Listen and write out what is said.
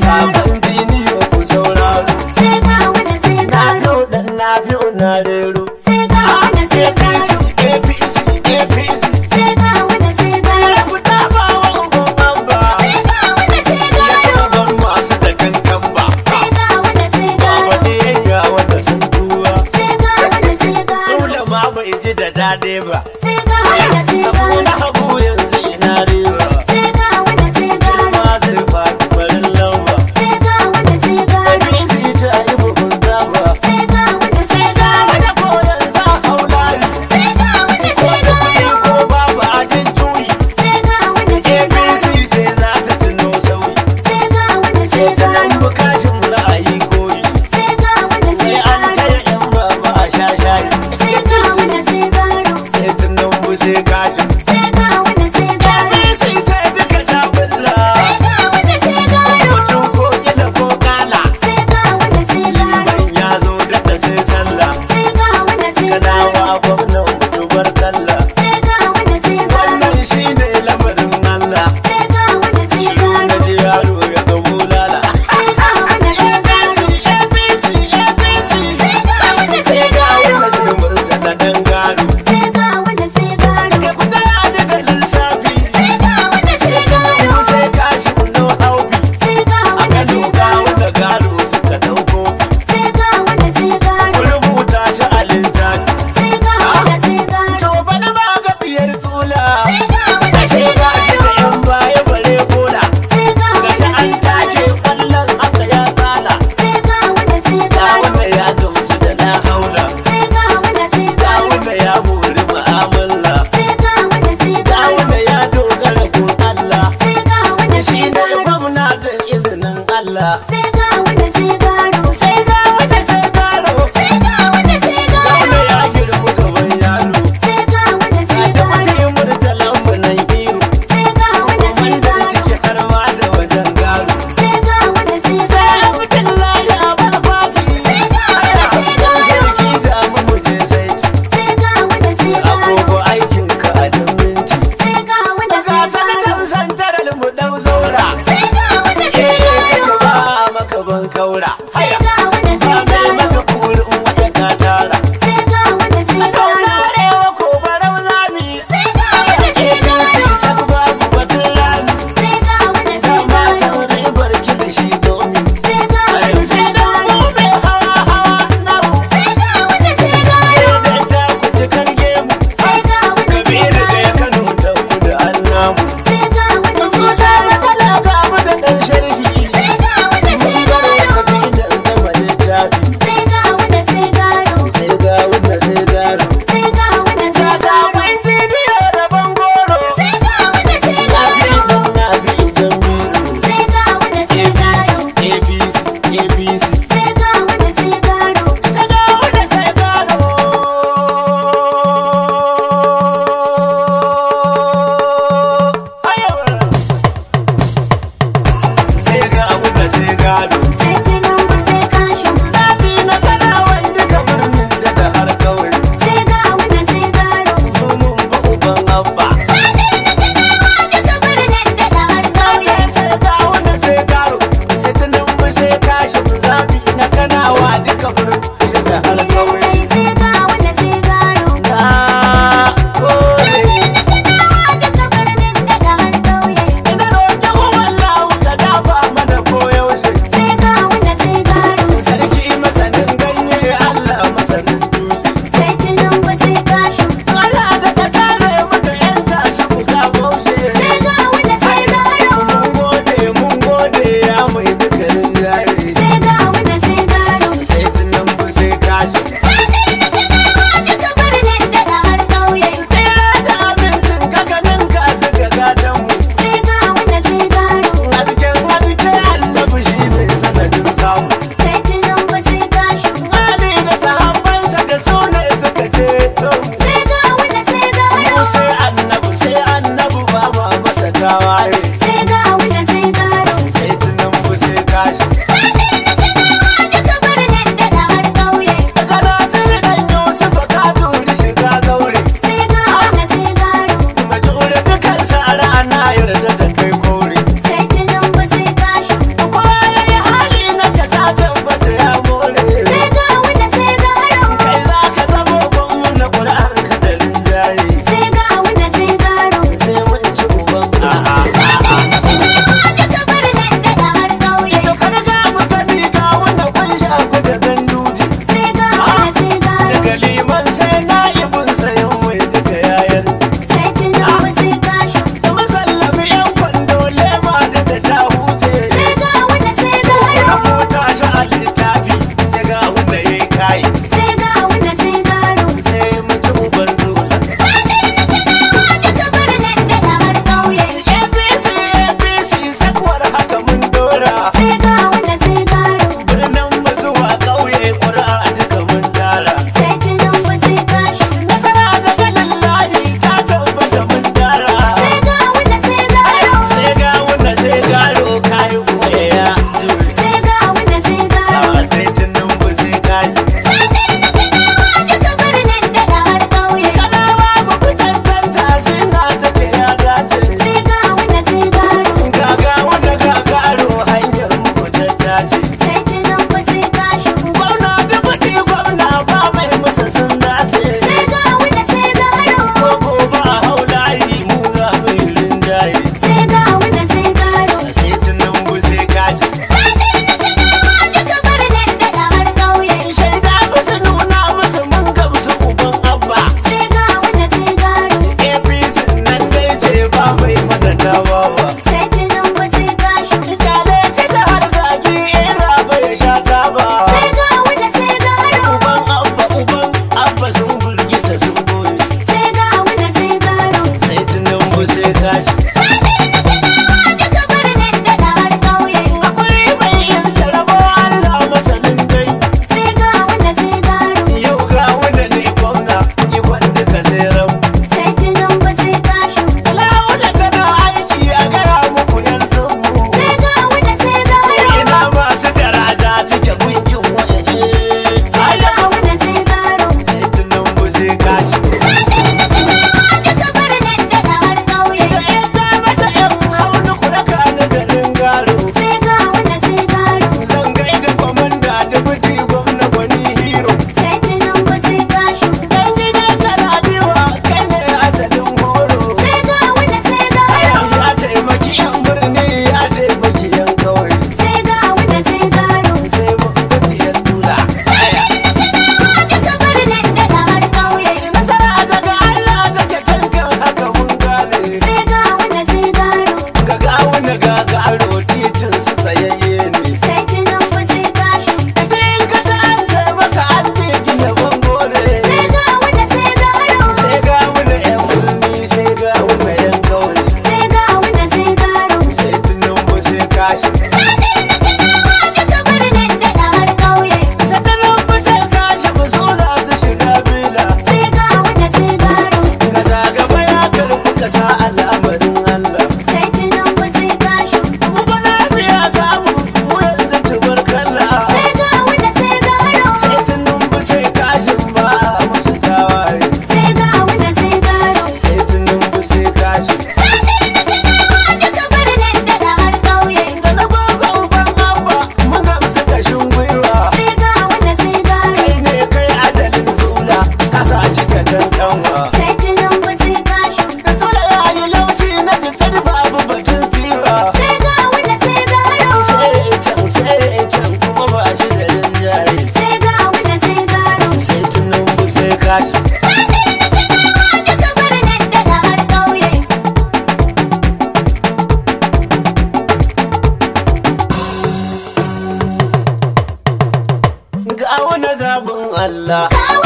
sabon jiniyo ku sauraro. sai ga wanda sai Na garo, biyu dan na biyu na rero. sai ga wanda sai garo, APC, APC. sai ga wanda sai garo, Ku tafa wa uban Abba. sai ga wanda sai garo, Ban masu da kankan ba. sai ga wanda sai Baba garo, ne ya wanda sun tuwa. sai ga wanda sai garo, Sule ma bai ji da dade ba. sai ga wanda sai Abu garo, na hagu yanzu ina rewa. sai ga wanda sai garo, Ma zai faɗi farin lamba. sai ga wanda sai garo, APC ta yi bugun zaba. sai ga wanda sai garo, Wanda koren za hau layi. sai ga wanda sai Ko da kuɗi garo, ko babu ajin juyi. sai ga wanda sai garo, APC ce za ta tuno sauyi. sai ga wanda sai Sai ta nan garo, bukashin ra'ayi koyi. sai ga wanda Sai sai an garo, taya yan baba a sha shayi. sai ga wanda sai garo, Sai tunan bu sai kashin. sai ga wanda sai garo, APC ce duka ta bulla. sai ga wanda sai garo, Mutum ko gida ko kala. sai ga wanda sai garo, Ban ya zo da sai sallah. sai ga wanda sai garo, Kanawa gwamnan mutubar kalla. sai ga wanda sai garo, Wannan shi ne lamarin Allah. sai ga wanda sai Na garo, ji yaro ya ga bulala. sai ga wanda sai garo, APC, APC. sai ga wanda sai garo, Wannan shi murtala dan gado. sai ga wanda sai garo, Ya ku tara daga lissafi. sai ga wanda sai garo, Sai kashi no haufi. sai ga A wanda Kano sai ga garo, wanda gado suka dauko. sai ga wanda sai Ku garo, rubuta shi a littafi. sai ga wanda sai garo, To bana ba ga tsiyar tsula. sai ga wanda Sai sai gashi da garo, yan baya bare bola. sai ga Gashi wanda an sai garo, take kwallon aka ya tsala. sai ga wanda sai Ga garo, wanda ya gamsu da na haula. sai ga wanda sai Ga garo, wanda ya mori mu'amala. sai ga wanda sai Ga garo, wanda ya dogara gun Allah. sai ga wanda Shi sai ne garo, gwamna da izinin Allah. sai ga wanda sai garo, Sai ga wanda sai garo. sai ga wanda sai Ga wanda garo, ya girma gaban yaro. sai ga wanda sai Da garo, mutum murtalan mu nan iro. sai ga wanda sai Wanda garo, ciki har ma da wajen garo. sai ga wanda sai Sai garo, Abdullahi Abul Fati. sai ga wanda sai garo, Sarki da mu je sai. sai ga wanda sai garo, Agogo aikin ka a dan minti. sai ga wanda Ga sai sanatan garo, santaral mu dau zaura. sai ga wanda sai Kace garo, ba maka ban kaura. sai ga wanda sai Ba kai garo, maka kurin wata ka tara. sai ga wanda sai garo, Tarewa ko barau zami. sai ga wanda sai APC garo, sak babu batun rami. sai ga wanda sai Zama garo, can ribar kilishi zomi. sai ga wanda sai Sai dan garo, mu mai hawa hawa namu. sai ga wanda sai garo, Da ta kuci karge mu. sai ga wanda sai Kabiru da ya garo, Kano ta kudu an namu. sai ga wanda sai Musa garo, magana ga mu da ɗan sharhi. sai ga wanda sai Mun garo, gano kabilan gama littafi. sai ga wanda sai garo, Sai ga wanda sai garo. sai ga wanda Ga sai garo, sabon jibiya da bangoro. sai ga wanda sai Na bi garo, dan na bi Jamilu. sai ga wanda sai garo, APC, APC. sai ga wanda sai garo, Sai ga wanda sai garo. Sai ga wanda sai garo. sai Tinubu sai Kashim, Zafi na kanawan duka birnin daga har kawai. sai ga wanda sai garo, Mun ba uban Abba. zaɓe na Kanawa daga birnin daga har ƙauye, Sai ga wanda sai garo. Sai Tinubu sai kashin zafi na kanawa duka birnin daga har kawai. lallai sai ga wanda sai garo, Na gode. Kanawa daga birnin daga har ƙauye, Ina roƙi uwan lahu ka dafa mana koyaushe. sai ga Allah Kawo